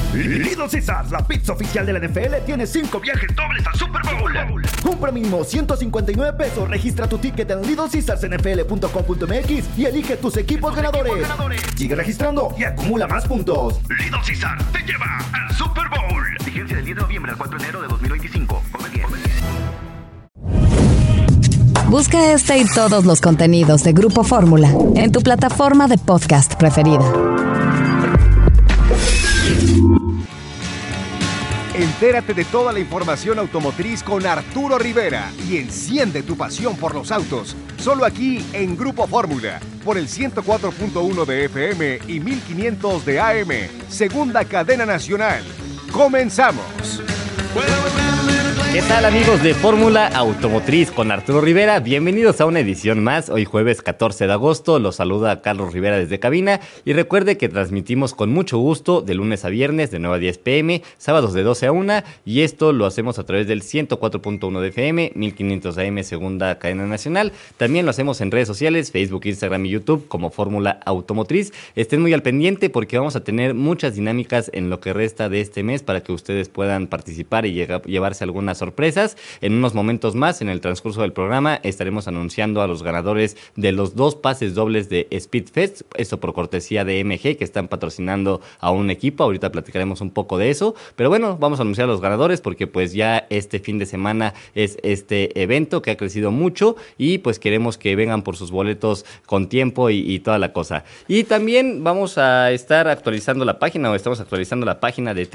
Little Caesars, la pizza oficial de la NFL, tiene 5 viajes dobles al Super Bowl. Compra mínimo $159. Registra tu ticket en littlecaesarsnfl.com.mx y elige tus equipos ganadores. Sigue registrando y acumula más puntos. Little Caesars te lleva al Super Bowl. Vigencia del 10 de noviembre al 4 de enero de 2025. Come bien. Busca este y todos los contenidos de Grupo Fórmula en tu plataforma de podcast preferida. Entérate de toda la información automotriz con Arturo Rivera y enciende tu pasión por los autos. Solo aquí en Grupo Fórmula, por el 104.1 de FM y 1500 de AM. Segunda cadena nacional. ¡Comenzamos! ¿Qué tal, amigos de Fórmula Automotriz con Arturo Rivera? Bienvenidos a una edición más. Hoy jueves 14 de agosto los saluda Carlos Rivera desde cabina y recuerde que transmitimos con mucho gusto de lunes a viernes de 9 a 10 pm, sábados de 12 a 1 y esto lo hacemos a través del 104.1 de FM, 1500 AM, segunda cadena nacional. También lo hacemos en redes sociales, Facebook, Instagram y YouTube como Fórmula Automotriz. Estén muy al pendiente porque vamos a tener muchas dinámicas en lo que resta de este mes para que ustedes puedan participar y llevarse algunas sorpresas. En unos momentos más, en el transcurso del programa, estaremos anunciando a los ganadores de los 2 pases dobles de Speedfest, esto por cortesía de MG, que están patrocinando a un equipo. Ahorita platicaremos un poco de eso, pero bueno, vamos a anunciar a los ganadores porque pues ya este fin de semana es este evento que ha crecido mucho y pues queremos que vengan por sus boletos con tiempo y toda la cosa. Y también vamos a estar actualizando la página, o estamos actualizando la página de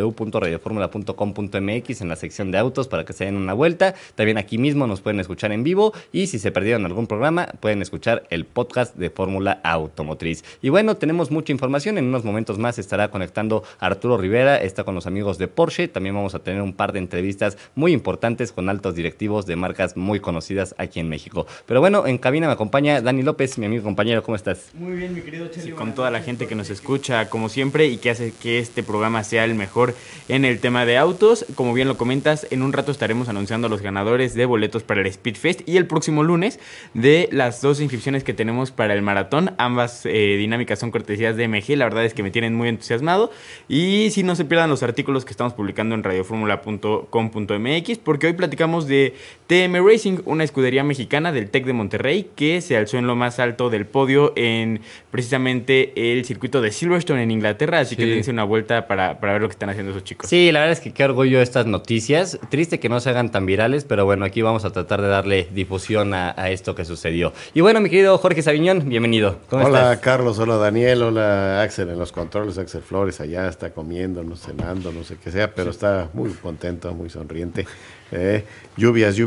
www.radioformula.com.mx en la sección de autos para que se den una vuelta. También aquí mismo nos pueden escuchar en vivo y si se perdieron algún programa pueden escuchar el podcast de Fórmula Automotriz. Y bueno, tenemos mucha información. En unos momentos más estará conectando Arturo Rivera, está con los amigos de Porsche. También vamos a tener un par de entrevistas muy importantes con altos directivos de marcas muy conocidas aquí en México. Pero bueno, en cabina me acompaña Dani López, mi amigo compañero. ¿Cómo estás? Muy bien, mi querido Cheli. Sí, con toda la gente que nos escucha como siempre y que hace que este programa sea el mejor en el tema de autos. Como bien lo comentas, en un rato estaremos anunciando a los ganadores de boletos para el Speedfest y el próximo lunes de las 2 inscripciones que tenemos para el maratón. Ambas dinámicas son cortesías de MG, la verdad es que me tienen muy entusiasmado y si no se pierdan los artículos que estamos publicando en radioformula.com.mx porque hoy platicamos de TM Racing, una escudería mexicana del TEC de Monterrey que se alzó en lo más alto del podio en precisamente el circuito de Silverstone en Inglaterra, así que dense una vuelta para ver lo que están haciendo esos chicos. Sí, la verdad es que qué orgullo estas noticias. Triste que no se hagan tan virales, pero bueno, aquí vamos a tratar de darle difusión a esto que sucedió. Y bueno, mi querido Jorge Saviñón, bienvenido. ¿Cómo Hola, estás? Carlos, hola Daniel, hola Axel en los controles, Axel Flores allá está comiendo, no cenando, no sé qué sea, pero está muy contento, muy sonriente. Lluvias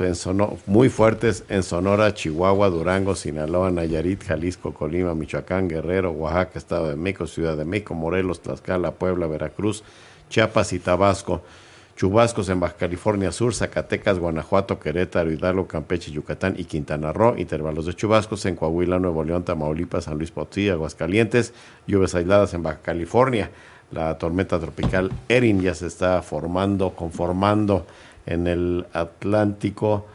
muy fuertes en Sonora, Chihuahua, Durango, Sinaloa, Nayarit, Jalisco, Colima, Michoacán, Guerrero, Oaxaca, Estado de México, Ciudad de México, Morelos, Tlaxcala, Puebla, Veracruz, Chiapas y Tabasco. Chubascos en Baja California Sur, Zacatecas, Guanajuato, Querétaro, Hidalgo, Campeche, Yucatán y Quintana Roo. Intervalos de chubascos en Coahuila, Nuevo León, Tamaulipas, San Luis Potosí, Aguascalientes. Lluvias aisladas en Baja California. La tormenta tropical Erin ya se está conformando en el Atlántico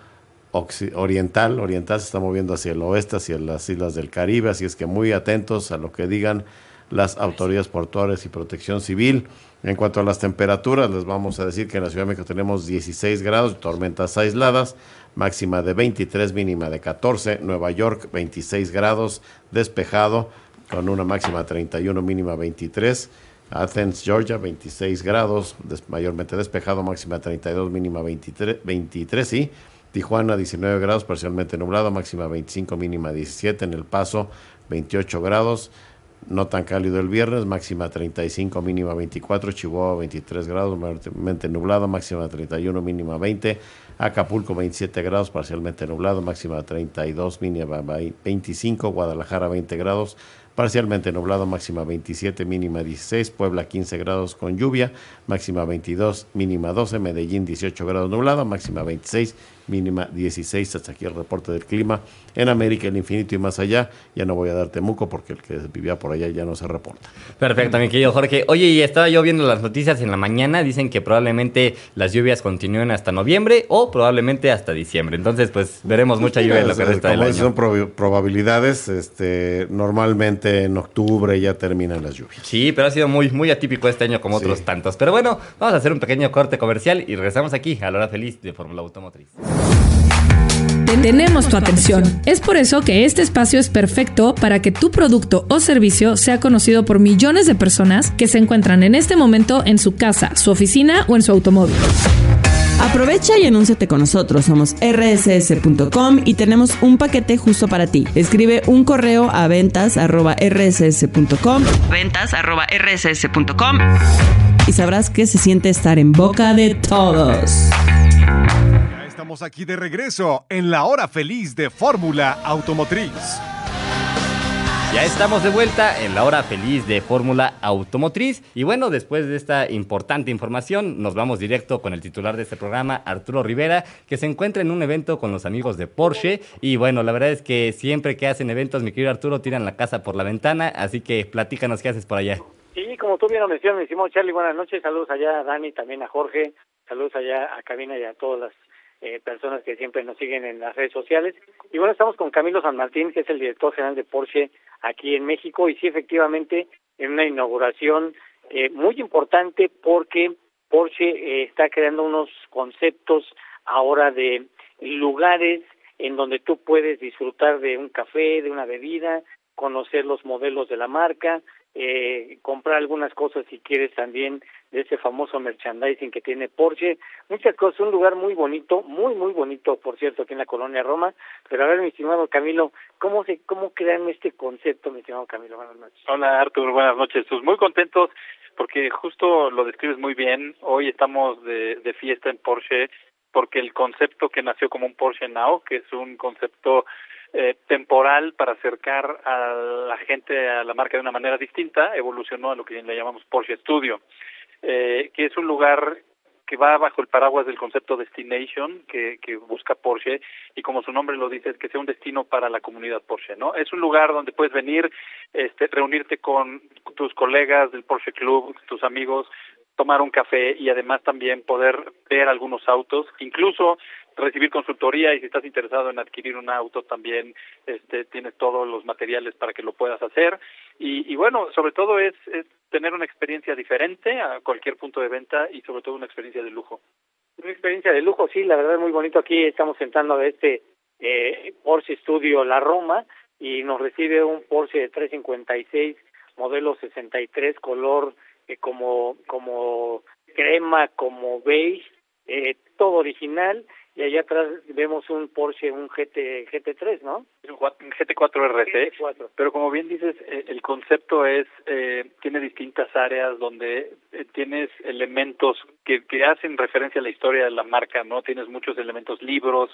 oriental se está moviendo hacia el oeste, hacia las islas del Caribe, así es que muy atentos a lo que digan las autoridades portuarias y protección civil. En cuanto a las temperaturas, les vamos a decir que en la Ciudad de México tenemos 16 grados, tormentas aisladas, máxima de 23, mínima de 14. Nueva York, 26 grados, despejado, con una máxima de 31, mínima 23. Athens, Georgia, 26 grados, mayormente despejado, máxima 32, mínima 23, sí. Tijuana, 19 grados, parcialmente nublado, máxima 25, mínima 17. En El Paso, 28 grados, no tan cálido el viernes, máxima 35, mínima 24. Chihuahua, 23 grados, mayormente nublado, máxima 31, mínima 20. Acapulco, 27 grados, parcialmente nublado, máxima 32, mínima 25. Guadalajara, 20 grados, parcialmente nublado, máxima 27, mínima 16. Puebla, 15 grados con lluvia, máxima 22, mínima 12. Medellín, 18 grados nublado, máxima 26, mínima 16. Hasta aquí el reporte del clima en América, el infinito y más allá. Ya no voy a dar Temuco porque el que vivía por allá ya no se reporta. Perfecto, mi querido Jorge. Oye, y estaba yo viendo las noticias en la mañana, dicen que probablemente las lluvias continúen hasta noviembre o probablemente hasta diciembre. Entonces, pues veremos mucha lluvia en lo que resta del año. Son probabilidades, normalmente en octubre ya terminan las lluvias. Sí, pero ha sido muy, muy atípico este año como otros tantos. Pero bueno, vamos a hacer un pequeño corte comercial y regresamos aquí a la hora feliz de Fórmula Automotriz. Tenemos tu atención. Es por eso que este espacio es perfecto para que tu producto o servicio sea conocido por millones de personas que se encuentran en este momento en su casa, su oficina o en su automóvil. Aprovecha y anúnciate con nosotros. Somos rss.com y tenemos un paquete justo para ti. Escribe un correo a ventas@rss.com y sabrás qué se siente estar en boca de todos. Estamos aquí de regreso en la hora feliz de Fórmula Automotriz. Ya estamos de vuelta en la hora feliz de Fórmula Automotriz. Y bueno, después de esta importante información, nos vamos directo con el titular de este programa, Arturo Rivera, que se encuentra en un evento con los amigos de Porsche. Y bueno, la verdad es que siempre que hacen eventos, mi querido Arturo, tiran la casa por la ventana. Así que platícanos qué haces por allá. Sí, como tú bien lo mencionas, mi estimado Charlie, buenas noches. Saludos allá a Dani, también a Jorge. Saludos allá a Cabina y a todas las personas que siempre nos siguen en las redes sociales. Y bueno, estamos con Camilo San Martín, que es el director general de Porsche aquí en México, y sí, efectivamente, en una inauguración muy importante porque Porsche está creando unos conceptos ahora de lugares en donde tú puedes disfrutar de un café, de una bebida, conocer los modelos de la marca, comprar algunas cosas si quieres también de ese famoso merchandising que tiene Porsche, muchas cosas, un lugar muy bonito, muy bonito, por cierto, aquí en la colonia Roma. Pero a ver, mi estimado Camilo, ¿cómo crean este concepto, mi estimado Camilo? Buenas noches. Hola, Artur, buenas noches. Pues muy contentos porque justo lo describes muy bien. Hoy estamos de fiesta en Porsche porque el concepto que nació como un Porsche Now, que es un concepto temporal para acercar a la gente a la marca de una manera distinta, evolucionó a lo que le llamamos Porsche Studio, que es un lugar que va bajo el paraguas del concepto Destination que busca Porsche, y como su nombre lo dice, es que sea un destino para la comunidad Porsche, ¿no? Es un lugar donde puedes venir, reunirte con tus colegas del Porsche Club, tus amigos, tomar un café y además también poder ver algunos autos, incluso recibir consultoría, y si estás interesado en adquirir un auto también tienes todos los materiales para que lo puedas hacer, y bueno, sobre todo es tener una experiencia diferente a cualquier punto de venta y sobre todo una experiencia de lujo. Una experiencia de lujo, sí, la verdad es muy bonito. Aquí estamos entrando a Porsche Studio La Roma y nos recibe un Porsche de 356 modelo 63, color como crema, como beige, todo original. Y allá atrás vemos un Porsche, un GT3, ¿no? Un GT4 RT, pero como bien dices, el concepto tiene distintas áreas donde tienes elementos que hacen referencia a la historia de la marca, ¿no? Tienes muchos elementos, libros,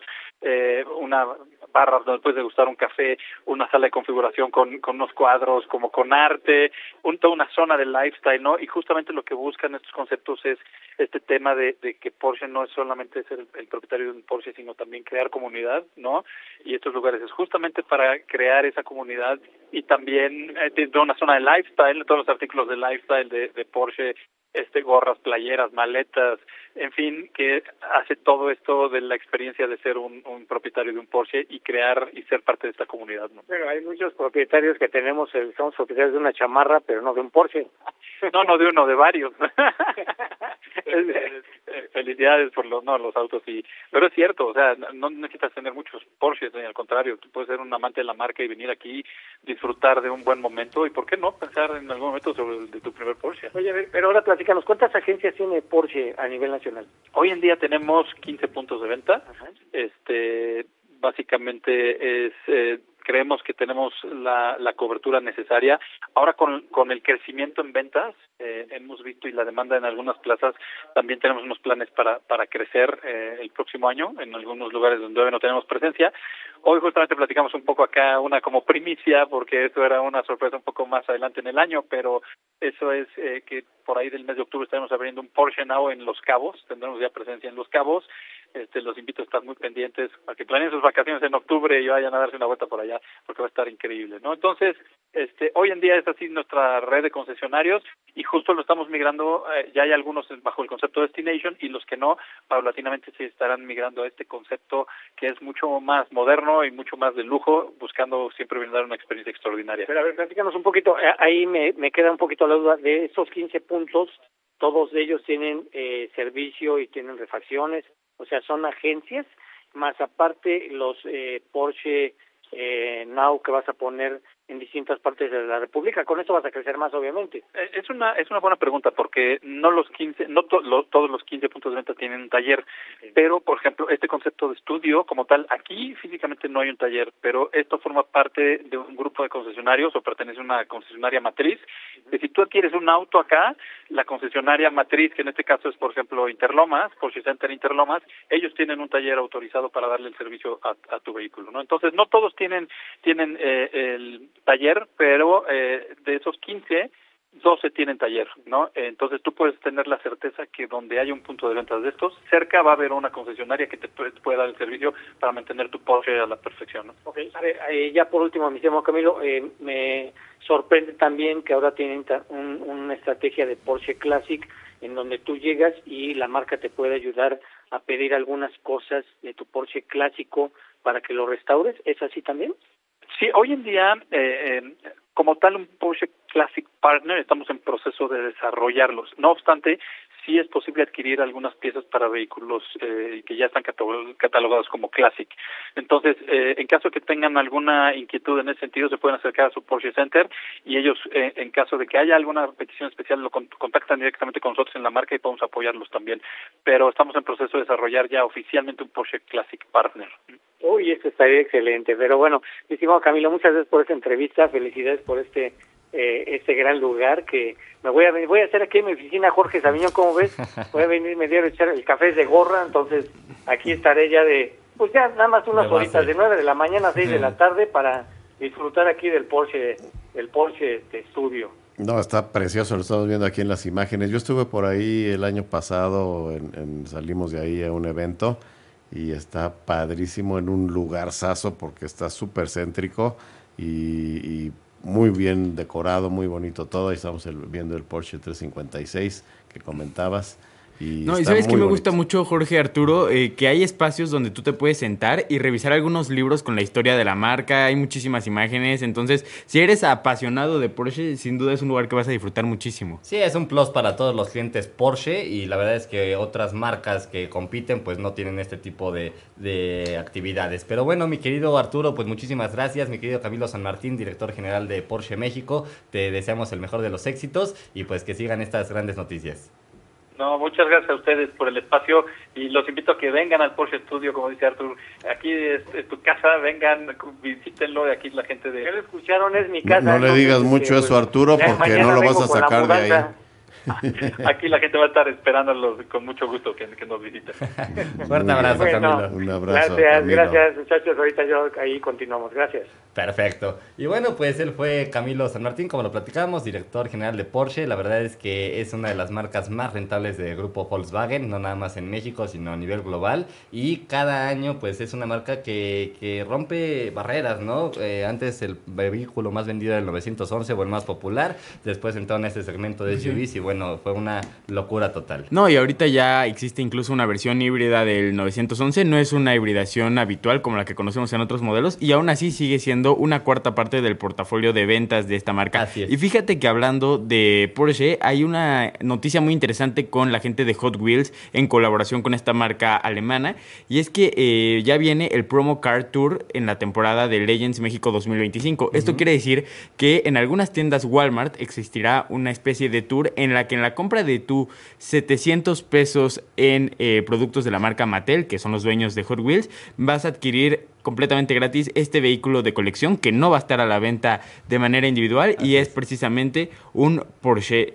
una barra donde puedes degustar un café, una sala de configuración con unos cuadros, como con arte, toda una zona de lifestyle, ¿no? Y justamente lo que buscan estos conceptos es este tema de que Porsche no es solamente ser el propietario de un Porsche, sino también crear comunidad, ¿no? Y estos lugares es justamente para crear esa comunidad, y también de una zona de lifestyle, todos los artículos de lifestyle de Porsche, gorras, playeras, maletas, en fin, que hace todo esto de la experiencia de ser un propietario de un Porsche y crear y ser parte de esta comunidad, ¿no? Pero hay muchos propietarios que somos propietarios de una chamarra, pero no de un Porsche. No de uno, de varios. Felicidades por los autos, pero es cierto, o sea, no necesitas tener muchos Porsches, al contrario, tú puedes ser un amante de la marca y venir aquí, disfrutar de un buen momento, y por qué no pensar en algún momento sobre de tu primer Porsche. Oye, a ver, pero ahora platícanos, ¿cuántas agencias tiene Porsche a nivel nacional? Hoy en día tenemos 15 puntos de venta. Ajá. Básicamente creemos que tenemos la cobertura necesaria. Ahora con el crecimiento en ventas, hemos visto y la demanda en algunas plazas, también tenemos unos planes para crecer el próximo año en algunos lugares donde todavía no tenemos presencia. Hoy justamente platicamos un poco acá una como primicia, porque eso era una sorpresa un poco más adelante en el año, pero eso es que por ahí del mes de octubre estaremos abriendo un Porsche Now en Los Cabos, tendremos ya presencia en Los Cabos. Los invito a estar muy pendientes para que planeen sus vacaciones en octubre y vayan a darse una vuelta por allá, porque va a estar increíble, ¿no? Entonces, hoy en día es así nuestra red de concesionarios y justo lo estamos migrando, ya hay algunos bajo el concepto Destination y los que no, paulatinamente se estarán migrando a este concepto que es mucho más moderno y mucho más de lujo, buscando siempre brindar una experiencia extraordinaria. Pero a ver, platícanos un poquito, ahí me queda un poquito la duda de esos 15 puntos, todos ellos tienen servicio y tienen refacciones, o sea, son agencias, más aparte los Porsche Now que vas a poner en distintas partes de la República. Con esto vas a crecer más, obviamente. Es una buena pregunta, porque no todos los 15 puntos de venta tienen un taller, pero, por ejemplo, este concepto de estudio como tal, aquí físicamente no hay un taller, pero esto forma parte de un grupo de concesionarios o pertenece a una concesionaria matriz, que si tú adquieres un auto acá, la concesionaria matriz, que en este caso es, por ejemplo, Interlomas, Porsche Center Interlomas, ellos tienen un taller autorizado para darle el servicio a tu vehículo, ¿no? Entonces, no todos tienen el taller, pero de esos 15, 12 tienen taller, ¿no? Entonces tú puedes tener la certeza que donde haya un punto de ventas de estos, cerca va a haber una concesionaria que te puede dar el servicio para mantener tu Porsche a la perfección, ¿no? Okay. A ver, ya por último, mi estimado Camilo, me sorprende también que ahora tienen una estrategia de Porsche Classic en donde tú llegas y la marca te puede ayudar a pedir algunas cosas de tu Porsche clásico para que lo restaures. ¿Es así también? Sí, hoy en día, como tal, un Porsche Classic Partner, estamos en proceso de desarrollarlos. No obstante, sí es posible adquirir algunas piezas para vehículos que ya están catalogados como Classic. Entonces, en caso que tengan alguna inquietud en ese sentido, se pueden acercar a su Porsche Center y ellos, en caso de que haya alguna petición especial, lo contactan directamente con nosotros en la marca y podemos apoyarlos también. Pero estamos en proceso de desarrollar ya oficialmente un Porsche Classic Partner. Uy, esto estaría excelente. Pero bueno, mi estimado Camilo, muchas gracias por esta entrevista. Felicidades por este gran lugar que voy a hacer aquí en mi oficina, Jorge Sabiñón, ¿cómo ves? Voy a venir medio a echar el café de gorra, entonces aquí estaré ya ya nada más unas horitas, de 9 de la mañana a 6 de la tarde para disfrutar aquí del Porsche Studio. No, está precioso, lo estamos viendo aquí en las imágenes. Yo estuve por ahí el año pasado, salimos de ahí a un evento y está padrísimo, en un lugarzazo porque está súper céntrico y muy bien decorado, muy bonito todo. Ahí estamos viendo el Porsche 356 que comentabas. Y ¿sabes qué me gusta mucho, Jorge, Arturo? Que hay espacios donde tú te puedes sentar y revisar algunos libros con la historia de la marca. Hay muchísimas imágenes. Entonces, si eres apasionado de Porsche, sin duda es un lugar que vas a disfrutar muchísimo. Sí, es un plus para todos los clientes Porsche, y la verdad es que otras marcas que compiten pues no tienen este tipo de actividades. Pero bueno, mi querido Arturo, pues muchísimas gracias. Mi querido Camilo San Martín, director general de Porsche México, te deseamos el mejor de los éxitos y pues que sigan estas grandes noticias. No, muchas gracias a ustedes por el espacio y los invito a que vengan al Porsche Studio, como dice Artur. Aquí es tu casa, vengan, visítenlo, aquí la gente de... Ya lo escucharon, es mi casa. No le digas mucho eso, Arturo, porque no lo vas a sacar de ahí. Aquí la gente va a estar esperándolos con mucho gusto que nos visiten. Fuerte abrazo, Camilo. Un abrazo, gracias muchachos, ahorita yo ahí continuamos, gracias. Perfecto. Y bueno, pues él fue Camilo San Martín, como lo platicamos, director general de Porsche. La verdad es que es una de las marcas más rentables del grupo Volkswagen, no nada más en México, sino a nivel global. Y cada año, pues es una marca que rompe barreras, ¿no? Antes el vehículo más vendido era el 911, o el más popular. Después entró en ese segmento de SUVs y bueno, fue una locura total. No, y ahorita ya existe incluso una versión híbrida del 911. No es una hibridación habitual como la que conocemos en otros modelos, y aún así sigue siendo una cuarta parte del portafolio de ventas de esta marca. Así es. Y fíjate que hablando de Porsche, hay una noticia muy interesante con la gente de Hot Wheels en colaboración con esta marca alemana, y es que ya viene el Promo Car Tour en la temporada de Legends México 2025. Esto quiere decir que en algunas tiendas Walmart existirá una especie de tour en la que en la compra de tu 700 pesos en productos de la marca Mattel, que son los dueños de Hot Wheels, vas a adquirir completamente gratis este vehículo de colección que no va a estar a la venta de manera individual y es precisamente un Porsche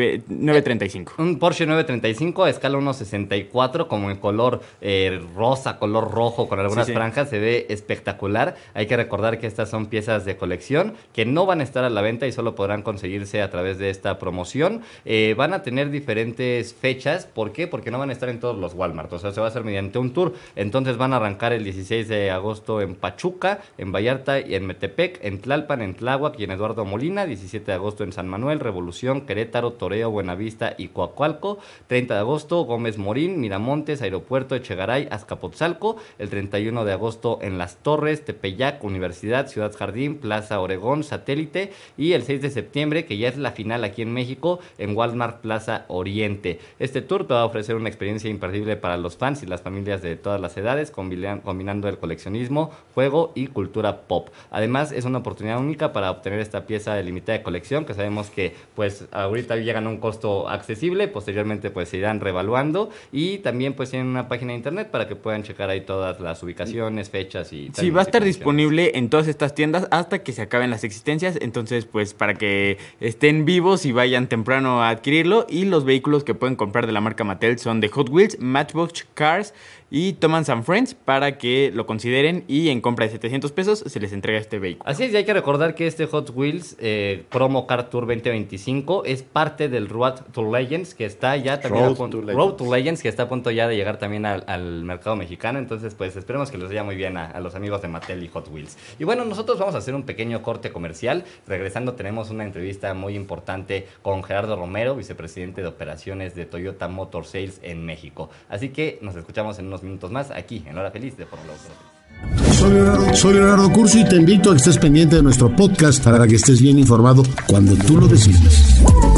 935. Un Porsche 935 a escala 1.64 como en color rosa, color rojo con algunas franjas, se ve espectacular. Hay que recordar que estas son piezas de colección que no van a estar a la venta y solo podrán conseguirse a través de esta promoción. Van a tener diferentes fechas. ¿Por qué? Porque no van a estar en todos los Walmart, o sea, se va a hacer mediante un tour. Entonces van a arrancar el 16 de agosto en Pachuca, en Vallarta y en Metepec, en Tlalpan, en Tláhuac y en Eduardo Molina, 17 de agosto en San Manuel, Revolución, Querétaro, Toreo, Buenavista y Coacualco, 30 de agosto Gómez Morín, Miramontes, Aeropuerto, Echegaray, Azcapotzalco, el 31 de agosto en Las Torres, Tepeyac, Universidad, Ciudad Jardín, Plaza Oregón, Satélite, y el 6 de septiembre, que ya es la final aquí en México, en Walmart Plaza Oriente. Este tour te va a ofrecer una experiencia imperdible para los fans y las familias de todas las edades, combinando el coleccionismo, juego y cultura pop. Además, es una oportunidad única para obtener esta pieza de limitada de colección, que sabemos que pues ahorita llegan a un costo accesible, posteriormente pues se irán revaluando, y también pues tienen una página de internet para que puedan checar ahí todas las ubicaciones, fechas y... Sí, va a estar disponible en todas estas tiendas hasta que se acaben las existencias, entonces pues para que estén vivos y vayan temprano a adquirirlo. Y los vehículos que pueden comprar de la marca Mattel son de Hot Wheels, Matchbox Cars y Thomas & Friends, para que lo consideren, y en compra de 700 pesos se les entrega este vehículo. Así es, y hay que recordar que este Hot Wheels Promo Car Tour 2025 es parte del Road to Legends, que está ya también Road to Legends, que está a punto ya de llegar también al mercado mexicano. Entonces pues esperemos que les vaya muy bien a los amigos de Mattel y Hot Wheels. Y bueno, nosotros vamos a hacer un pequeño corte comercial. Regresando tenemos una entrevista muy importante con Gerardo Romero, vicepresidente de operaciones de Toyota Motor Sales en México. Así que nos escuchamos en unos minutos más aquí en La Hora Feliz de Fórmula Automotriz. Soy Leonardo Cursi y te invito a que estés pendiente de nuestro podcast para que estés bien informado cuando tú lo decidas.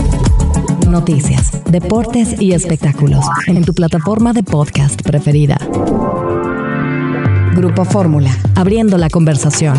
Noticias, deportes y espectáculos en tu plataforma de podcast preferida. Grupo Fórmula, abriendo la conversación.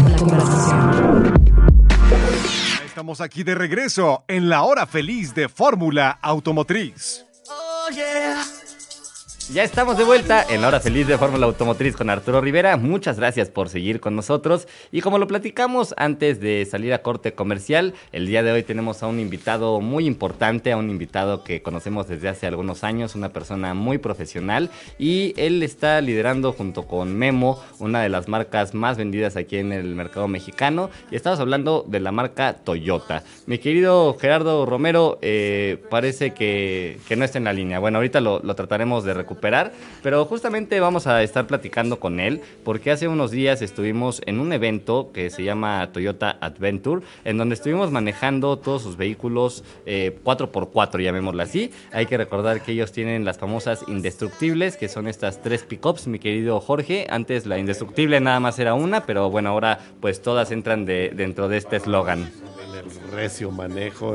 Estamos aquí de regreso en La Hora Feliz de Fórmula Automotriz. Oh, yeah. Ya estamos de vuelta en La Hora Feliz de Fórmula Automotriz con Arturo Rivera. Muchas gracias por seguir con nosotros. Y como lo platicamos antes de salir a corte comercial, el día de hoy tenemos a un invitado muy importante, a un invitado que conocemos desde hace algunos años, una persona muy profesional, y él está liderando junto con Memo una de las marcas más vendidas aquí en el mercado mexicano, y estamos hablando de la marca Toyota. Mi querido Gerardo Romero, parece que no está en la línea. Bueno, ahorita lo trataremos de recuperar, pero justamente vamos a estar platicando con él porque hace unos días estuvimos en un evento que se llama Toyota Adventure, en donde estuvimos manejando todos sus vehículos 4x4, llamémoslo así. Hay que recordar que ellos tienen las famosas indestructibles, que son estas 3 pickups, mi querido Jorge. Antes la indestructible nada más era una, pero bueno, ahora pues todas entran dentro de este eslogan. El recio manejo,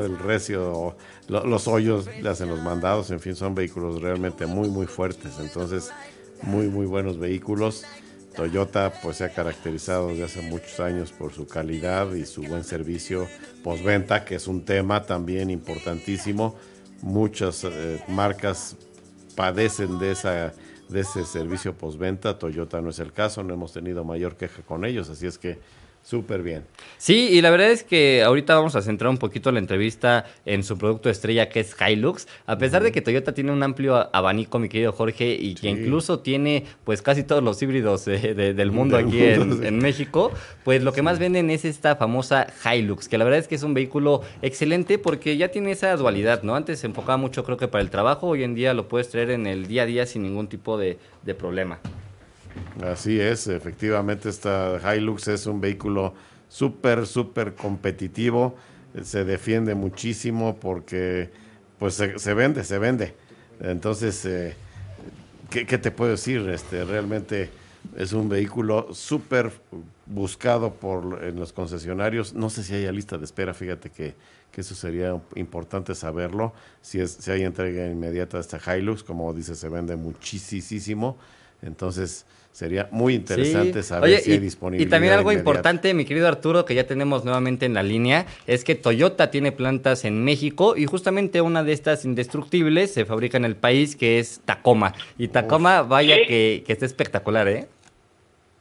los hoyos le hacen los mandados, en fin, son vehículos realmente muy muy fuertes, entonces muy muy buenos vehículos. Toyota pues se ha caracterizado desde hace muchos años por su calidad y su buen servicio postventa, que es un tema también importantísimo. Muchas marcas padecen de ese servicio postventa. Toyota no es el caso, no hemos tenido mayor queja con ellos, así es que súper bien. Sí, y la verdad es que ahorita vamos a centrar un poquito la entrevista en su producto estrella, que es Hilux. A pesar de que Toyota tiene un amplio abanico, mi querido Jorge, y que incluso tiene pues casi todos los híbridos del mundo aquí en México, pues lo que más venden es esta famosa Hilux, que la verdad es que es un vehículo excelente porque ya tiene esa dualidad, ¿no? Antes se enfocaba mucho, creo que para el trabajo, hoy en día lo puedes traer en el día a día sin ningún tipo de problema. Así es, efectivamente esta Hilux es un vehículo súper competitivo, se defiende muchísimo porque pues se vende. Entonces, ¿qué te puedo decir? Realmente es un vehículo súper buscado en los concesionarios. No sé si haya lista de espera, fíjate que eso sería importante saberlo. Si hay entrega inmediata de esta Hilux, como dice, se vende muchísimo. Entonces sería muy interesante saber si hay disponibilidad. Y también algo inmediata. importante, mi querido Arturo, que ya tenemos nuevamente en la línea, es que Toyota tiene plantas en México y justamente una de estas indestructibles se fabrica en el país, que es Tacoma. Y Tacoma, vaya que está espectacular, ¿eh?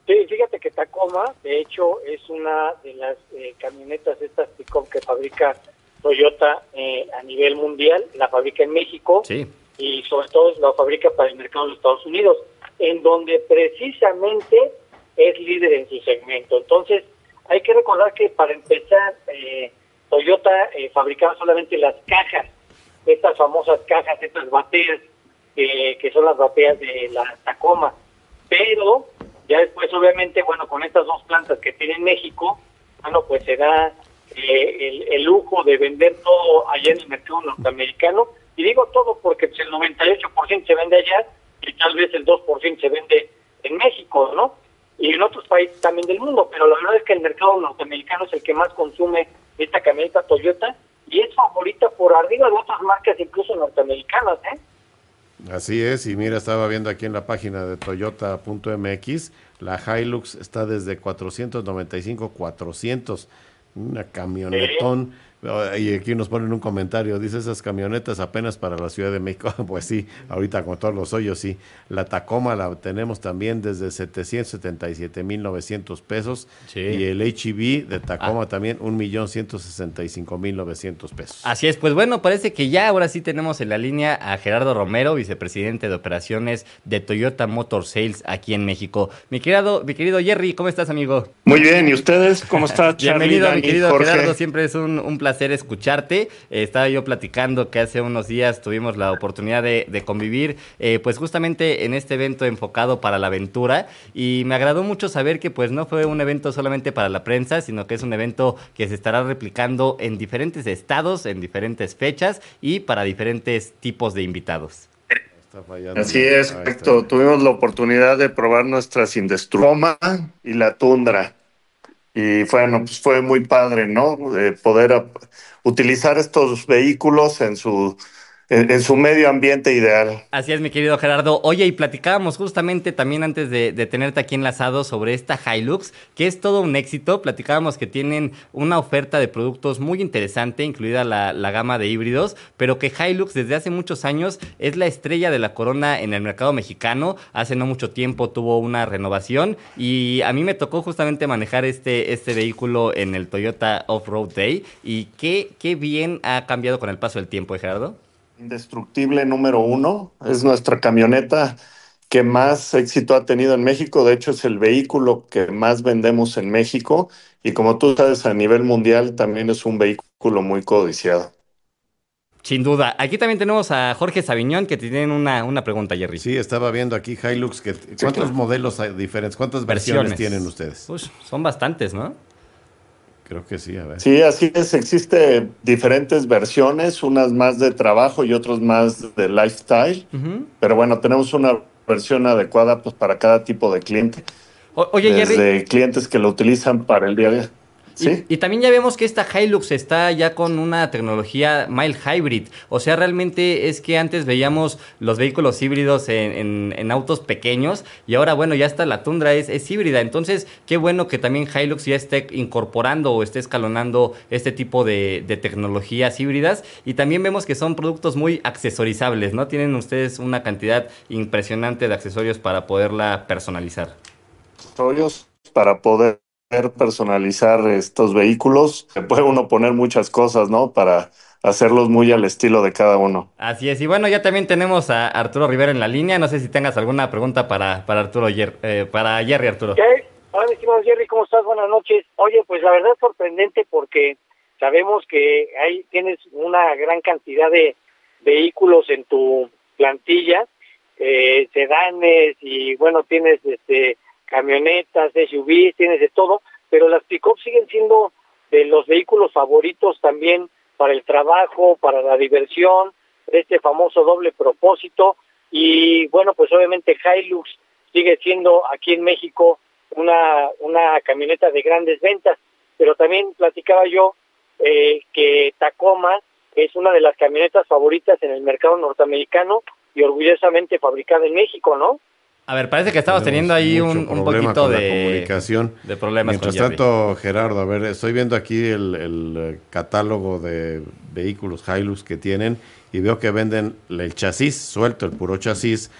Sí, fíjate que Tacoma, de hecho, es una de las camionetas estas pick-up que fabrica Toyota a nivel mundial, la fabrica en México, Sí. y sobre todo la fabrica para el mercado de los Estados Unidos, en donde precisamente es líder en su segmento. Entonces, hay que recordar que para empezar, Toyota fabricaba solamente las cajas, estas famosas cajas, estas bateas, que son las bateas de la Tacoma, pero ya después, obviamente, bueno, con estas dos plantas que tiene en México, bueno, pues se da el lujo de vender todo allá en el mercado norteamericano, y digo todo porque pues, el 98% se vende allá y tal vez el 2% se vende en México, ¿no? Y en otros países también del mundo, pero la verdad es que el mercado norteamericano es el que más consume esta camioneta Toyota y es favorita por arriba de otras marcas incluso norteamericanas, ¿eh? Así es, y mira, estaba viendo aquí en la página de Toyota.mx, la Hilux está desde 495, una camionetón. Y aquí nos ponen un comentario, dice, esas camionetas apenas para la Ciudad de México. Pues sí, ahorita con todos los hoyos, sí. La Tacoma la tenemos también desde 777,900 pesos. Sí. Y el H-E-V de Tacoma también 1,165,900 pesos. Así es, pues bueno, parece que ya ahora sí tenemos en la línea a Gerardo Romero, vicepresidente de operaciones de Toyota Motor Sales aquí en México. Mi querido Jerry, ¿cómo estás, amigo? Muy bien, ¿y ustedes? ¿Cómo está, Charlie? Bienvenido, Dani, mi querido Jorge? Gerardo, siempre es un placer escucharte. Estaba yo platicando que hace unos días tuvimos la oportunidad de convivir, pues justamente en este evento enfocado para la aventura, y me agradó mucho saber que pues no fue un evento solamente para la prensa, sino que es un evento que se estará replicando en diferentes estados, en diferentes fechas y para diferentes tipos de invitados. Así es, correcto. Tuvimos la oportunidad de probar nuestras Indestroma y la Tundra. Y bueno, pues fue muy padre, ¿no? Poder utilizar estos vehículos en su medio ambiente ideal. Así es, mi querido Gerardo. Oye, y platicábamos justamente también antes de tenerte aquí enlazado sobre esta Hilux, que es todo un éxito. Platicábamos que tienen una oferta de productos muy interesante, incluida la gama de híbridos, pero que Hilux desde hace muchos años es la estrella de la corona en el mercado mexicano. Hace no mucho tiempo tuvo una renovación y a mí me tocó justamente manejar este vehículo en el Toyota Off-Road Day. Y qué bien ha cambiado con el paso del tiempo, Gerardo. Indestructible número 1, es nuestra camioneta que más éxito ha tenido en México. De hecho, es el vehículo que más vendemos en México y como tú sabes, a nivel mundial también es un vehículo muy codiciado. Sin duda. Aquí también tenemos a Jorge Sabiñón que tiene una pregunta, Jerry. Sí, estaba viendo aquí Hilux, ¿cuántos modelos hay diferentes? ¿Cuántas versiones tienen ustedes? Pues son bastantes, ¿no? Creo que sí, a ver. Sí, así es. Existen diferentes versiones, unas más de trabajo y otras más de lifestyle. Uh-huh. Pero bueno, tenemos una versión adecuada pues, para cada tipo de cliente. Oye, desde Jerry, clientes que lo utilizan para el día a día. ¿Sí? Y también ya vemos que esta Hilux está ya con una tecnología mild hybrid. O sea, realmente es que antes veíamos los vehículos híbridos en autos pequeños y ahora, bueno, ya está la Tundra, es híbrida. Entonces, qué bueno que también Hilux ya esté incorporando o esté escalonando este tipo de tecnologías híbridas. Y también vemos que son productos muy accesorizables, ¿no? Tienen ustedes una cantidad impresionante de accesorios para poderla personalizar. Accesorios para poder personalizar estos vehículos. Se puede uno poner muchas cosas, ¿no? Para hacerlos muy al estilo de cada uno. Así es. Y bueno, ya también tenemos a Arturo Rivera en la línea. No sé si tengas alguna pregunta para Jerry, Arturo. Hola, mi estimado Jerry, ¿cómo estás? Buenas noches. Oye, pues la verdad es sorprendente porque sabemos que tienes una gran cantidad de vehículos en tu plantilla, sedanes y bueno, tienes camionetas, SUVs, tienes de todo, pero las pick-up siguen siendo de los vehículos favoritos también para el trabajo, para la diversión, este famoso doble propósito, y bueno, pues obviamente Hilux sigue siendo aquí en México una camioneta de grandes ventas, pero también platicaba yo que Tacoma es una de las camionetas favoritas en el mercado norteamericano y orgullosamente fabricada en México, ¿no? A ver, parece que estamos teniendo ahí un poquito de comunicación. De problemas. Mientras tanto, Gerardo, a ver, estoy viendo aquí el catálogo de vehículos Hilux que tienen y veo que venden el chasis suelto, el puro chasis,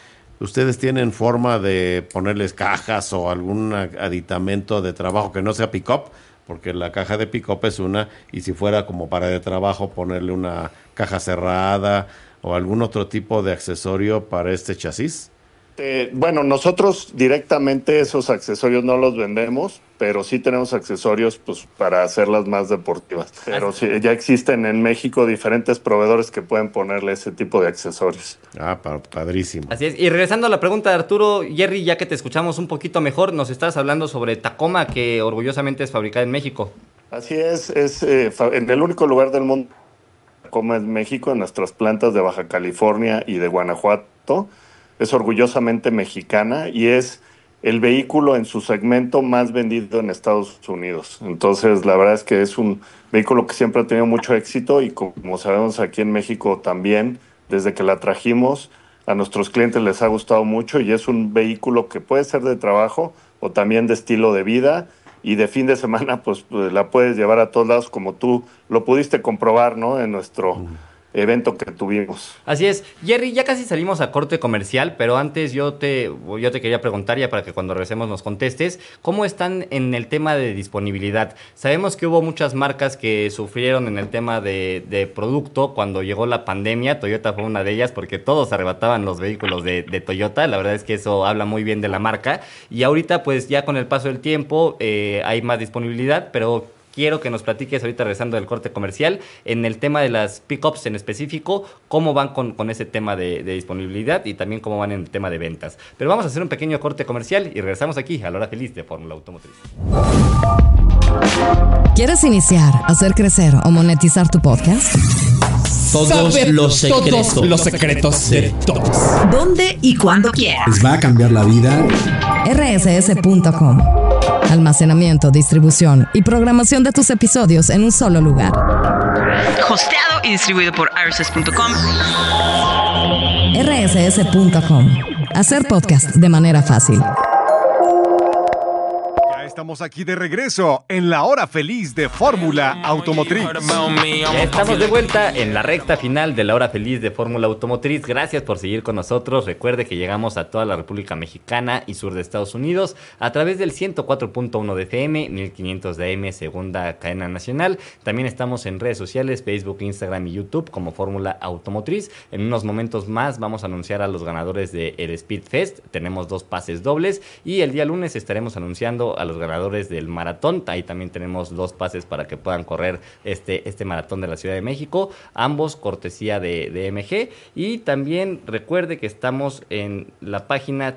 ¿ustedes tienen forma de ponerles cajas o algún aditamento de trabajo que no sea pick-up? Porque la caja de pick-up es una, y si fuera como para de trabajo, ponerle una caja cerrada o algún otro tipo de accesorio para este chasis. Bueno, nosotros directamente esos accesorios no los vendemos, pero sí tenemos accesorios pues para hacerlas más deportivas. Pero sí, ya existen en México diferentes proveedores que pueden ponerle ese tipo de accesorios. Padrísimo. Así es. Y regresando a la pregunta de Arturo, Jerry, ya que te escuchamos un poquito mejor, nos estás hablando sobre Tacoma, que orgullosamente es fabricada en México. Así es en el único lugar del mundo Tacoma es México, en nuestras plantas de Baja California y de Guanajuato. Es orgullosamente mexicana y es el vehículo en su segmento más vendido en Estados Unidos. Entonces, la verdad es que es un vehículo que siempre ha tenido mucho éxito y como sabemos aquí en México también, desde que la trajimos, a nuestros clientes les ha gustado mucho y es un vehículo que puede ser de trabajo o también de estilo de vida y de fin de semana, pues la puedes llevar a todos lados como tú lo pudiste comprobar, ¿no? En nuestro evento que tuvimos. Así es. Jerry, ya casi salimos a corte comercial, pero antes yo te quería preguntar, ya para que cuando regresemos nos contestes, ¿cómo están en el tema de disponibilidad? Sabemos que hubo muchas marcas que sufrieron en el tema de producto cuando llegó la pandemia. Toyota fue una de ellas porque todos arrebataban los vehículos de Toyota. La verdad es que eso habla muy bien de la marca. Y ahorita, pues ya con el paso del tiempo hay más disponibilidad, pero quiero que nos platiques ahorita, regresando del corte comercial, en el tema de las pick-ups en específico, cómo van con ese tema de disponibilidad y también cómo van en el tema de ventas. Pero vamos a hacer un pequeño corte comercial y regresamos aquí a la hora feliz de Fórmula Automotriz. ¿Quieres iniciar, hacer crecer o monetizar tu podcast? Todos los secretos de todos. ¿Dónde y cuándo quieras? Les va a cambiar la vida. rss.com. Almacenamiento, distribución y programación de tus episodios en un solo lugar. Hosteado y distribuido por rss.com. rss.com. Hacer podcast de manera fácil. Estamos aquí de regreso en la hora feliz de Fórmula Automotriz. Ya estamos de vuelta en la recta final de la hora feliz de Fórmula Automotriz. Gracias por seguir con nosotros. Recuerde que llegamos a toda la República Mexicana y sur de Estados Unidos a través del 104.1 de FM, 1500 de AM, segunda cadena nacional. También estamos en redes sociales, Facebook, Instagram y YouTube como Fórmula Automotriz. En unos momentos más vamos a anunciar a los ganadores del Speed Fest. Tenemos 2 pases dobles y el día lunes estaremos anunciando a los ganadores del maratón. Ahí también tenemos 2 pases para que puedan correr este maratón de la Ciudad de México, ambos cortesía de MG. Y también recuerde que estamos en la página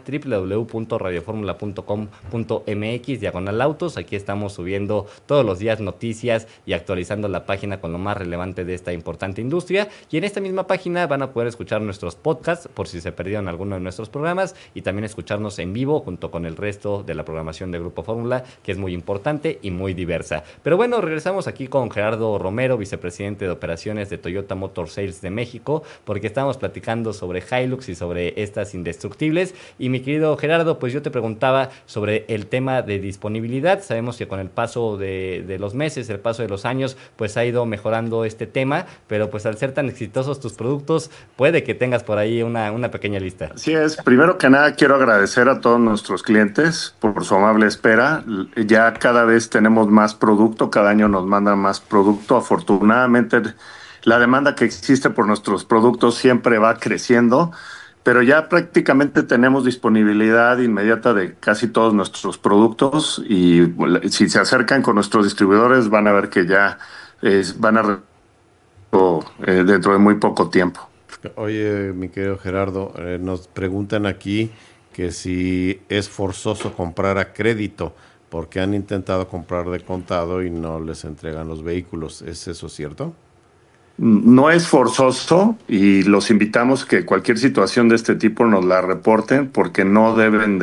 www.radioformula.com.mx/autos. Aquí estamos subiendo todos los días noticias y actualizando la página con lo más relevante de esta importante industria. Y en esta misma página van a poder escuchar nuestros podcasts por si se perdieron alguno de nuestros programas y también escucharnos en vivo junto con el resto de la programación de Grupo Fórmula, que es muy importante y muy diversa. Pero bueno, regresamos aquí con Gerardo Romero, vicepresidente de operaciones de Toyota Motor Sales de México, porque estamos platicando sobre Hilux y sobre estas indestructibles. Y mi querido Gerardo, pues yo te preguntaba sobre el tema de disponibilidad. Sabemos que con el paso de los meses, el paso de los años, pues ha ido mejorando este tema, pero pues al ser tan exitosos tus productos, puede que tengas por ahí una pequeña lista. Así es. Primero que nada, quiero agradecer a todos nuestros clientes por su amable espera. Ya cada vez tenemos más producto, cada año nos mandan más producto. Afortunadamente, la demanda que existe por nuestros productos siempre va creciendo, pero ya prácticamente tenemos disponibilidad inmediata de casi todos nuestros productos y si se acercan con nuestros distribuidores van a ver que ya van a dentro de muy poco tiempo. Oye, mi querido Gerardo, nos preguntan aquí que si es forzoso comprar a crédito, porque han intentado comprar de contado y no les entregan los vehículos. ¿Es eso cierto? No es forzoso y los invitamos que cualquier situación de este tipo nos la reporten, porque no deben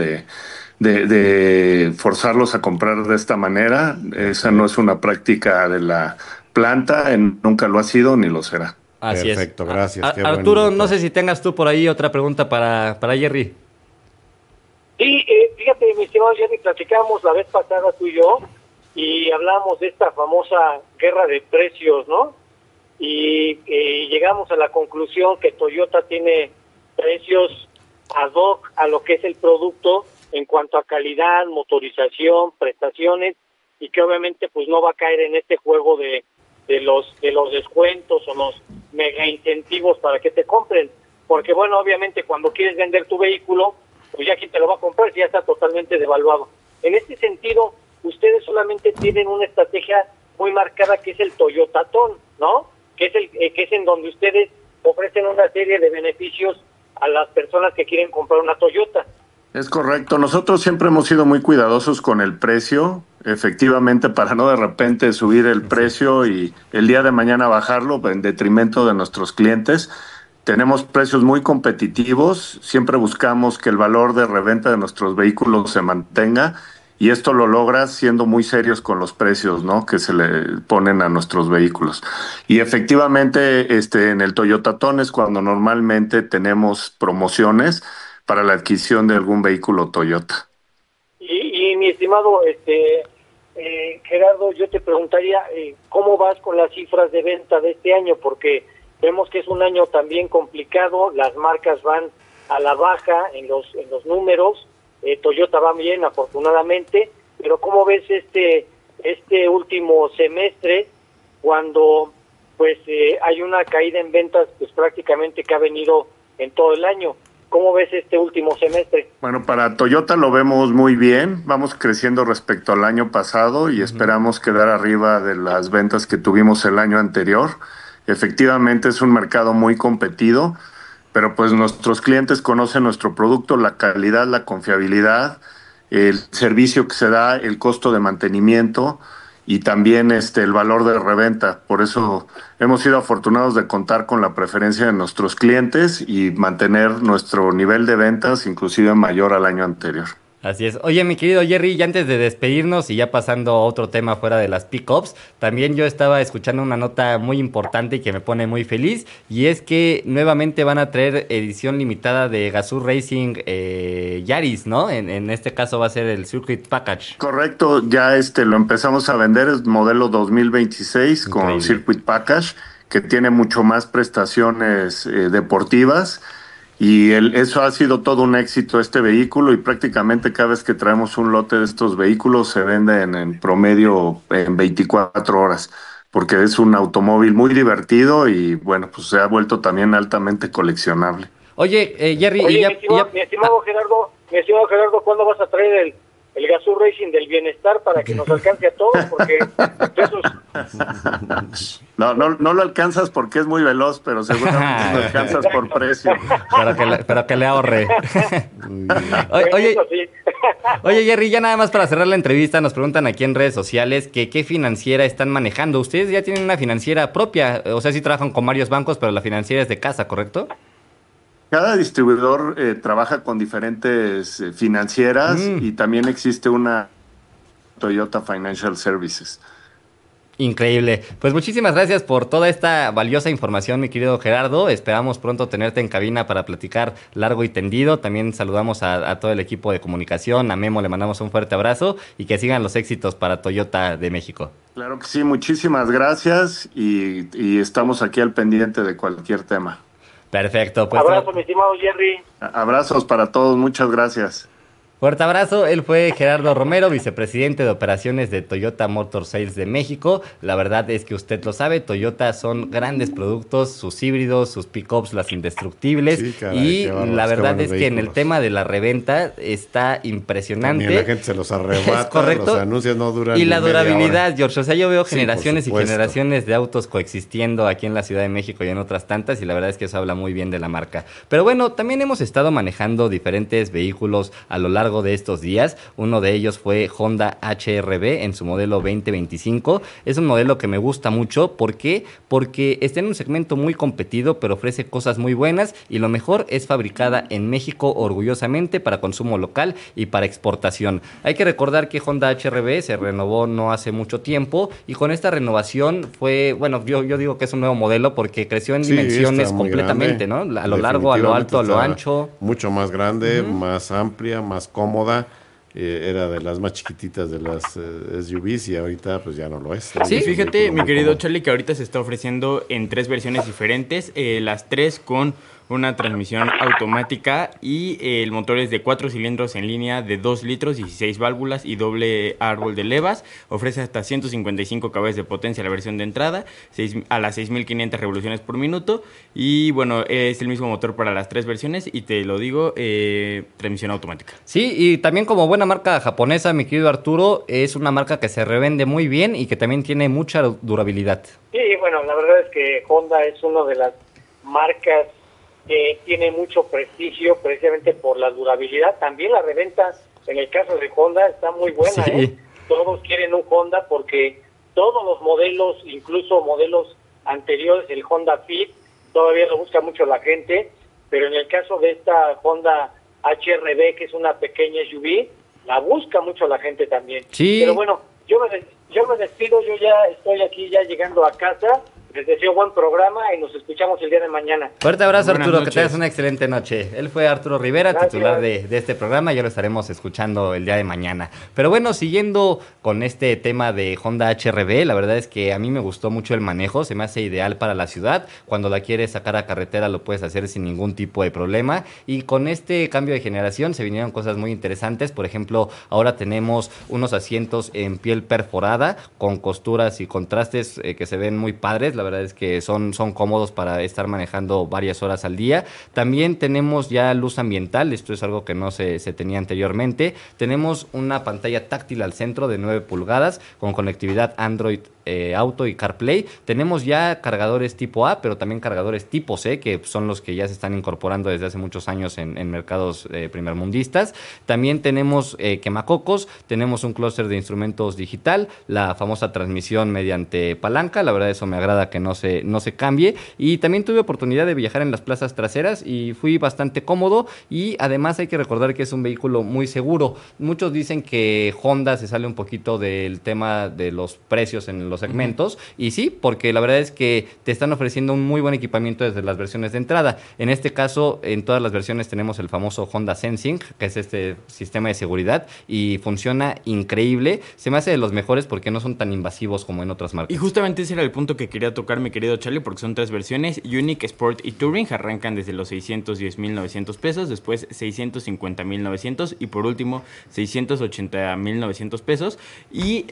de forzarlos a comprar de esta manera. Esa no es una práctica de la planta, nunca lo ha sido ni lo será. Así Perfecto, es. Gracias. Arturo, no sé si tengas tú por ahí otra pregunta para Jerry. Sí, fíjate, mi estimado Jerry, platicamos la vez pasada tú y yo y hablamos de esta famosa guerra de precios, ¿no? Y llegamos a la conclusión que Toyota tiene precios ad hoc a lo que es el producto en cuanto a calidad, motorización, prestaciones, y que obviamente pues no va a caer en este juego de los descuentos o los mega incentivos para que te compren, porque bueno, obviamente cuando quieres vender tu vehículo, pues ya quien te lo va a comprar si ya está totalmente devaluado. En este sentido, ustedes solamente tienen una estrategia muy marcada que es el Toyotatón, ¿no? Que es en donde ustedes ofrecen una serie de beneficios a las personas que quieren comprar una Toyota. Es correcto. Nosotros siempre hemos sido muy cuidadosos con el precio, efectivamente, para no de repente subir el precio y el día de mañana bajarlo en detrimento de nuestros clientes. Tenemos precios muy competitivos, siempre buscamos que el valor de reventa de nuestros vehículos se mantenga, y esto lo logra siendo muy serios con los precios, ¿no?, que se le ponen a nuestros vehículos. Y efectivamente, en el Toyotatón es cuando normalmente tenemos promociones para la adquisición de algún vehículo Toyota. Y mi estimado Gerardo, yo te preguntaría ¿cómo vas con las cifras de venta de este año? Porque vemos que es un año también complicado, las marcas van a la baja en los números, Toyota va bien afortunadamente, pero ¿cómo ves este último semestre cuando pues hay una caída en ventas pues prácticamente que ha venido en todo el año? ¿Cómo ves este último semestre? Bueno, para Toyota lo vemos muy bien, vamos creciendo respecto al año pasado y esperamos quedar arriba de las ventas que tuvimos el año anterior. Efectivamente es un mercado muy competido, pero pues nuestros clientes conocen nuestro producto, la calidad, la confiabilidad, el servicio que se da, el costo de mantenimiento y también el valor de reventa. Por eso hemos sido afortunados de contar con la preferencia de nuestros clientes y mantener nuestro nivel de ventas inclusive mayor al año anterior. Así es. Oye, mi querido Jerry, ya antes de despedirnos y ya pasando a otro tema fuera de las pick-ups, también yo estaba escuchando una nota muy importante y que me pone muy feliz, y es que nuevamente van a traer edición limitada de Gazoo Racing Yaris, ¿no? En este caso va a ser el Circuit Package. Correcto, ya lo empezamos a vender, es modelo 2026 Increíble. con Circuit Package, que tiene mucho más prestaciones deportivas. Y eso ha sido todo un éxito este vehículo, y prácticamente cada vez que traemos un lote de estos vehículos se vende en promedio en 24 horas, porque es un automóvil muy divertido y bueno, pues se ha vuelto también altamente coleccionable. Oye, Jerry, mi estimado Gerardo, ¿cuándo vas a traer el Gazoo Racing del bienestar para que nos alcance a todos? Porque No lo alcanzas porque es muy veloz, pero seguramente lo alcanzas por precio. Pero que le ahorre. Oye, Jerry, ya nada más para cerrar la entrevista, nos preguntan aquí en redes sociales que qué financiera están manejando. Ustedes ya tienen una financiera propia, o sea, sí trabajan con varios bancos, pero la financiera es de casa, ¿correcto? Cada distribuidor trabaja con diferentes financieras y también existe una Toyota Financial Services. Increíble. Pues muchísimas gracias por toda esta valiosa información, mi querido Gerardo. Esperamos pronto tenerte en cabina para platicar largo y tendido. También saludamos a todo el equipo de comunicación. A Memo le mandamos un fuerte abrazo y que sigan los éxitos para Toyota de México. Claro que sí, muchísimas gracias y estamos aquí al pendiente de cualquier tema. Perfecto. Pues abrazo, mi estimado Jerry. Abrazos para todos, muchas gracias. Fuerte abrazo, él fue Gerardo Romero, vicepresidente de operaciones de Toyota Motor Sales de México. La verdad es que usted lo sabe, Toyota son grandes productos, sus híbridos, sus pick-ups, las indestructibles. Sí, caray, y la verdad es que en el tema de la reventa está impresionante. También la gente se los arrebata, es correcto. Los anuncios no duran y la media durabilidad, hora. George, o sea, yo veo generaciones y generaciones de autos coexistiendo aquí en la Ciudad de México y en otras tantas, y la verdad es que eso habla muy bien de la marca. Pero bueno, también hemos estado manejando diferentes vehículos a lo largo de estos días. Uno de ellos fue Honda HR-V en su modelo 2025. Es un modelo que me gusta mucho. ¿Por qué? Porque está en un segmento muy competido, pero ofrece cosas muy buenas, y lo mejor es fabricada en México orgullosamente para consumo local y para exportación. Hay que recordar que Honda HR-V se renovó no hace mucho tiempo, y con esta renovación fue, bueno, yo digo que es un nuevo modelo porque creció en dimensiones completamente, grande, ¿no? A lo largo, a lo alto, a lo ancho. Mucho más grande, más amplia, más cómoda. Era de las más chiquititas de las SUVs y ahorita pues ya no lo es. Sí, fíjate, mi querido Charlie, que ahorita se está ofreciendo en 3 versiones diferentes, las 3 con una transmisión automática y el motor es de 4 cilindros en línea de 2 litros, 16 válvulas y doble árbol de levas. Ofrece hasta 155 caballos de potencia la versión de entrada, a las 6.500 revoluciones por minuto. Y bueno, es el mismo motor para las 3 versiones y te lo digo, transmisión automática. Sí, y también como buena marca japonesa, mi querido Arturo, es una marca que se revende muy bien y que también tiene mucha durabilidad. Sí, bueno, la verdad es que Honda es una de las marcas que tiene mucho prestigio precisamente por la durabilidad. También la reventa, en el caso de Honda, está muy buena, Sí. Todos quieren un Honda porque todos los modelos, incluso modelos anteriores, el Honda Fit, todavía lo busca mucho la gente, pero en el caso de esta Honda HR-V, que es una pequeña SUV, la busca mucho la gente también. Sí. Pero bueno, yo me despido, yo ya estoy aquí ya llegando a casa. Les deseo buen programa y nos escuchamos el día de mañana. Fuerte abrazo, Buenas Arturo, noches. que tengas una excelente noche. Él fue Arturo Rivera, Gracias. titular de este programa, ya lo estaremos escuchando el día de mañana. Pero bueno, siguiendo con este tema de Honda HR-V, la verdad es que a mí me gustó mucho el manejo, se me hace ideal para la ciudad. Cuando la quieres sacar a carretera lo puedes hacer sin ningún tipo de problema. Y con este cambio de generación se vinieron cosas muy interesantes. Por ejemplo, ahora tenemos unos asientos en piel perforada con costuras y contrastes que se ven muy padres. La verdad es que son cómodos para estar manejando varias horas al día. También tenemos ya luz ambiental, esto es algo que no se tenía anteriormente. Tenemos una pantalla táctil al centro de 9 pulgadas con conectividad Android Auto y CarPlay. Tenemos ya cargadores tipo A, pero también cargadores tipo C, que son los que ya se están incorporando desde hace muchos años en mercados primermundistas. También tenemos quemacocos, tenemos un clúster de instrumentos digital, la famosa transmisión mediante palanca. La verdad eso me agrada que no se cambie. Y también tuve oportunidad de viajar en las plazas traseras y fui bastante cómodo, y además hay que recordar que es un vehículo muy seguro. Muchos dicen que Honda se sale un poquito del tema de los precios en los segmentos, y sí, porque la verdad es que te están ofreciendo un muy buen equipamiento desde las versiones de entrada. En este caso, en todas las versiones tenemos el famoso Honda Sensing, que es este sistema de seguridad, y funciona increíble. Se me hace de los mejores porque no son tan invasivos como en otras marcas. Y justamente ese era el punto que quería tocar, mi querido Charlie, porque son 3 versiones: Unique, Sport y Touring. Arrancan desde los 610,900 pesos, después 650,900 y por último 680,900 pesos. Y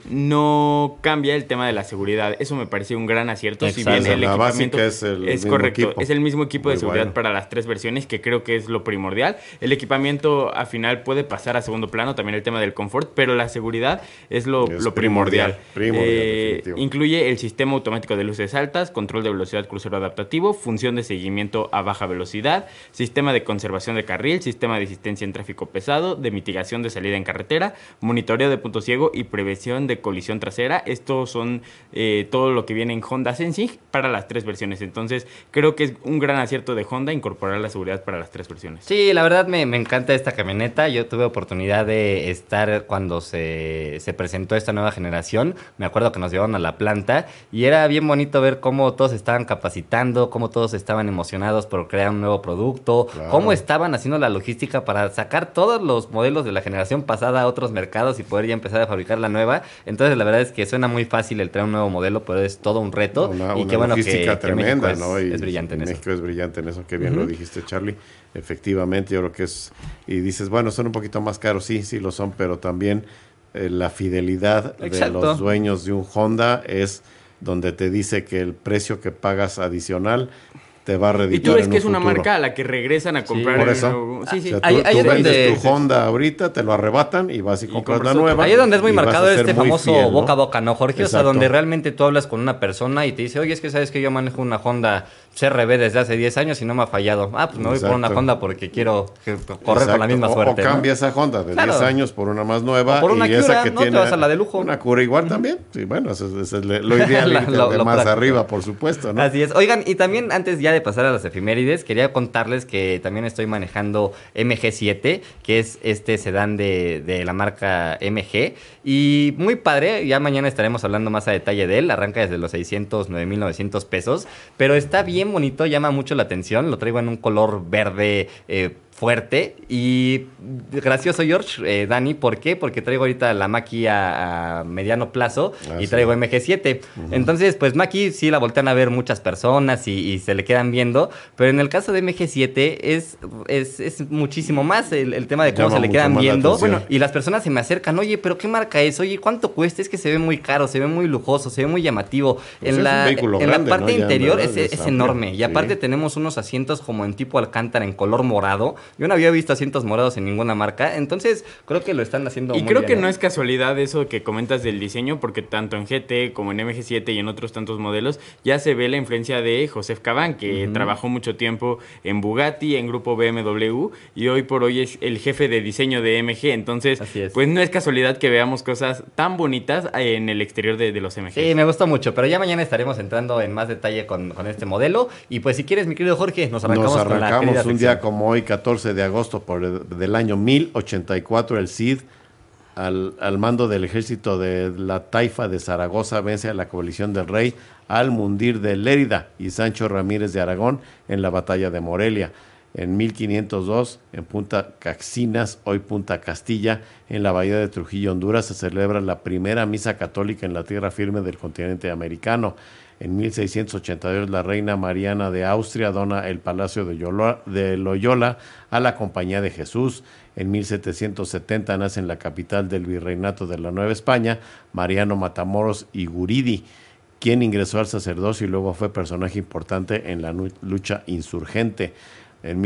no cambia el tema de la seguridad. Eso me parece un gran acierto. Exacto. Si bien el La equipamiento básica es el mismo correcto, equipo. es el mismo equipo de Muy seguridad bueno. para las 3 versiones, que creo que es lo primordial. El equipamiento al final puede pasar a segundo plano, también el tema del confort, pero la seguridad es lo primordial. Definitivo. Incluye el sistema automático de luces altas, control de velocidad crucero adaptativo, función de seguimiento a baja velocidad, sistema de conservación de carril, sistema de asistencia en tráfico pesado, de mitigación de salida en carretera, monitoreo de punto ciego y prevención de colisión trasera. Estos son todo lo que viene en Honda Sensing para las 3 versiones. Entonces creo que es un gran acierto de Honda incorporar la seguridad para las 3 versiones. Sí, la verdad me encanta esta camioneta. Yo tuve oportunidad de estar cuando se presentó esta nueva generación. Me acuerdo que nos llevaron a la planta y era bien bonito ver cómo todos estaban capacitando, cómo todos estaban emocionados por crear un nuevo producto, Claro. cómo estaban haciendo la logística para sacar todos los modelos de la generación pasada a otros mercados y poder ya empezar a fabricar la nueva. Entonces la verdad es que suena muy fácil el traer un nuevo modelo, pero es todo un reto. Y qué bueno logística que tremenda, México ¿no? Y es brillante en eso. México es brillante en eso, qué bien lo dijiste, Charlie. Efectivamente, yo creo que es... Y dices, bueno, son un poquito más caros, sí lo son, pero también la fidelidad Exacto. de los dueños de un Honda es donde te dice que el precio que pagas adicional te va a redituar. Y tú ves en que un es una futuro. marca a la que regresan a comprar. Por eso. Sí, sí. O sea, Ahí tú es vendes donde- tu Honda ahorita, te lo arrebatan y vas y compras la compras nueva. otra. Ahí es donde es muy y vas marcado a ser este muy famoso fiel, ¿no? boca a boca, ¿no, Jorge? O sea, Exacto. donde realmente tú hablas con una persona y te dice, oye, es que sabes que yo manejo una Honda CR-V desde hace 10 años y no me ha fallado. Ah, pues me voy por una Exacto. Honda porque quiero correr con la Exacto. misma suerte. O ¿no? cambia esa Honda de Claro. 10 años por una más nueva. O por una y esa Cura, que ¿no? Te tiene vas a la de lujo. Una Cura igual también. Sí, bueno, eso es lo ideal. Lo de más práctico. arriba, por supuesto, ¿no? Así es. Oigan, y también antes ya de pasar a las efemérides, quería contarles que también estoy manejando MG7, que es este sedán de la marca MG. Y muy padre, ya mañana estaremos hablando más a detalle de él. Arranca desde los 609,900 pesos, pero está bien bonito, llama mucho la atención. Lo traigo en un color verde fuerte. Y gracioso, George, Dani, ¿por qué? Porque traigo ahorita la Mach-E a mediano plazo y traigo MG7. Entonces, pues Mach-E sí la voltean a ver muchas personas y se le quedan viendo, pero en el caso de MG7 es muchísimo más el tema de cómo se le quedan viendo. Bueno, y las personas se me acercan, oye, ¿pero qué marca es? Oye, ¿cuánto cuesta? Es que se ve muy caro, se ve muy lujoso, se ve muy llamativo. Pues en la parte interior es enorme. Y aparte sí. tenemos unos asientos como en tipo Alcántara en color morado. Yo no había visto asientos morados en ninguna marca. Entonces, creo que lo están haciendo muy bien. Y creo que no es casualidad eso que comentas del diseño, porque tanto en GT como en MG7 y en otros tantos modelos ya se ve la influencia de Joseph Caban, que trabajó mucho tiempo en Bugatti, en Grupo BMW, y hoy por hoy es el jefe de diseño de MG. Entonces, pues no es casualidad que veamos cosas tan bonitas en el exterior de los MG. Sí, me gustó mucho, pero ya mañana estaremos entrando en más detalle con este modelo. Y pues si quieres, mi querido Jorge, nos arrancamos con la querida un día como hoy, 14 de agosto del año 1084, el Cid, al mando del ejército de la Taifa de Zaragoza, vence a la coalición del rey Al-Mundir de Lérida y Sancho Ramírez de Aragón en la batalla de Morelia. En 1502, en Punta Caxinas, hoy Punta Castilla, en la bahía de Trujillo, Honduras, se celebra la primera misa católica en la tierra firme del continente americano. En 1682, la reina Mariana de Austria dona el Palacio de Loyola a la Compañía de Jesús. En 1770 nace en la capital del Virreinato de la Nueva España, Mariano Matamoros y Guridi, quien ingresó al sacerdocio y luego fue personaje importante en la lucha insurgente. En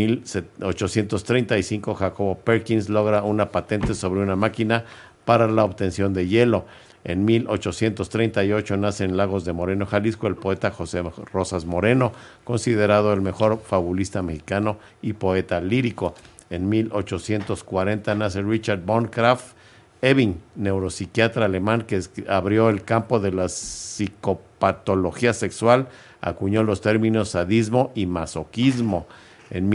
1835, Jacobo Perkins logra una patente sobre una máquina para la obtención de hielo. En 1838 nace en Lagos de Moreno, Jalisco, el poeta José Rosas Moreno, considerado el mejor fabulista mexicano y poeta lírico. En 1840 nace Richard von Krafft-Ebing, neuropsiquiatra alemán que abrió el campo de la psicopatología sexual, acuñó los términos sadismo y masoquismo. En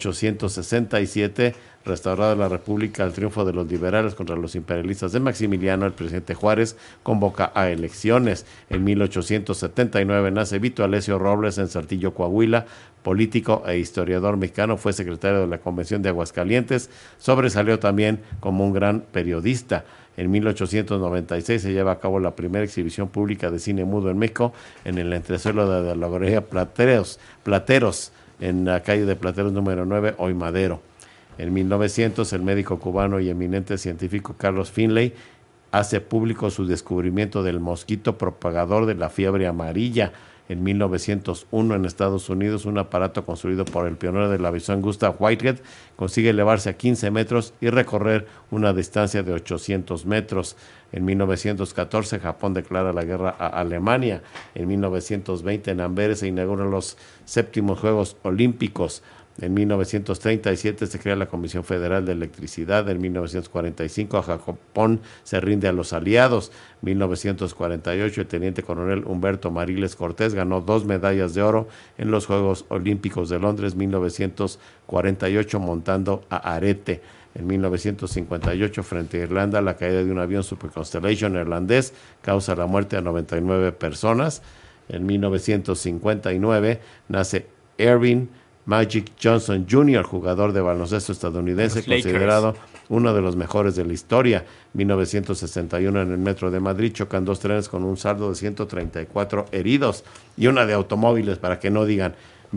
1867, restaurada la República al triunfo de los liberales contra los imperialistas de Maximiliano, el presidente Juárez convoca a elecciones. En 1879 nace Vito Alessio Robles en Saltillo, Coahuila, político e historiador mexicano, fue secretario de la Convención de Aguascalientes, sobresalió también como un gran periodista. En 1896 se lleva a cabo la primera exhibición pública de cine mudo en México, en el entresuelo de la Galería Plateros, en la calle de Plateros número 9, hoy Madero. En 1900, el médico cubano y eminente científico Carlos Finlay hace público su descubrimiento del mosquito propagador de la fiebre amarilla. En 1901, en Estados Unidos, un aparato construido por el pionero de la aviación Gustav Whitehead consigue elevarse a 15 metros y recorrer una distancia de 800 metros. En 1914, Japón declara la guerra a Alemania. En 1920, en Amberes se inauguran los 7º Juegos Olímpicos. En 1937 se crea la Comisión Federal de Electricidad. En 1945 Japón se rinde a los aliados. En 1948 el teniente coronel Humberto Mariles Cortés ganó 2 medallas de oro en los Juegos Olímpicos de Londres 1948 montando a arete. En 1958, frente a Irlanda, la caída de un avión Super Constellation neerlandés causa la muerte a 99 personas. En 1959 nace Ervin Magic Johnson Jr., jugador de baloncesto estadounidense, considerado uno de los mejores de la historia. 1961, en el metro de Madrid, chocan 2 trenes con un saldo de 134 heridos y una de automóviles, para que no digan.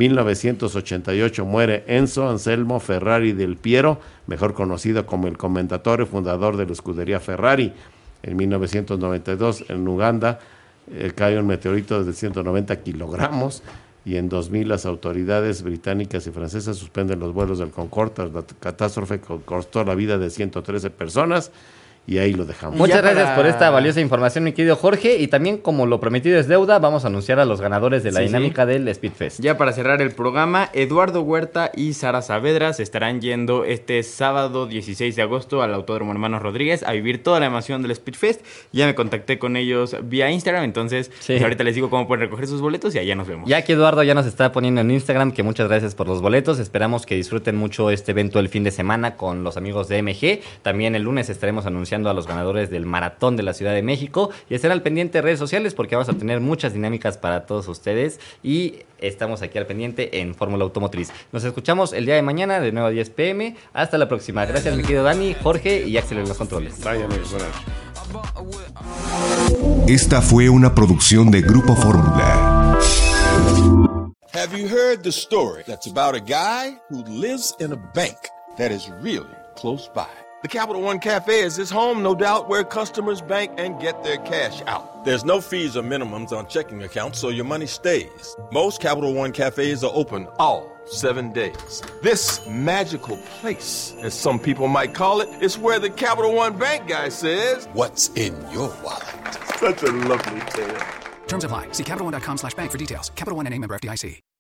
1988 muere Enzo Anselmo Ferrari del Piero, mejor conocido como el commendatore fundador de la escudería Ferrari. En 1992, en Uganda, cae un meteorito de 190 kilogramos. Y en 2000 las autoridades británicas y francesas suspenden los vuelos del Concorde. La catástrofe costó la vida de 113 personas y ahí lo dejamos. Muchas gracias por esta valiosa información, mi querido Jorge. Y también, como lo prometido es deuda, vamos a anunciar a los ganadores de la dinámica del Speedfest. Ya para cerrar el programa, Eduardo Huerta y Sara Saavedra se estarán yendo este sábado 16 de agosto al Autódromo Hermanos Rodríguez a vivir toda la emoción del Speedfest. Ya me contacté con ellos vía Instagram, entonces pues ahorita les digo cómo pueden recoger sus boletos y allá nos vemos. Ya que Eduardo ya nos está poniendo en Instagram que muchas gracias por los boletos. Esperamos que disfruten mucho este evento el fin de semana con los amigos de MG. También el lunes estaremos anunciando anunciando a los ganadores del Maratón de la Ciudad de México. Y estén al pendiente de redes sociales porque vamos a tener muchas dinámicas para todos ustedes. Y estamos aquí al pendiente en Fórmula Automotriz. Nos escuchamos el día de mañana de 9 a 10 p.m. Hasta la próxima. Gracias, mi querido Dani, Jorge y Axel en los controles. Vaya, amigos, buenas noches. Esta fue una producción de Grupo Fórmula. Have you heard the story that's about a guy who lives in a bank that is really close by? The Capital One Cafe is his home, no doubt, where customers bank and get their cash out. There's no fees or minimums on checking accounts, so your money stays. Most Capital One Cafes are open all 7 days. This magical place, as some people might call it, is where the Capital One Bank guy says, "What's in your wallet?" Such a lovely tale. Terms apply. See CapitalOne.com/bank for details. Capital One NA, member FDIC.